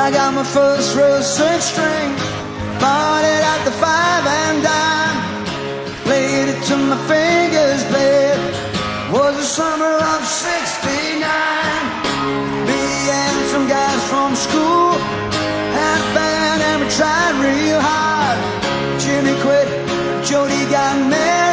I got my first real six string, bought it at the 5 and dime, played it till my fingers bled. Was the summer of '69. Me and some guys from school had a band and we tried real hard. Jimmy quit, Jody got married.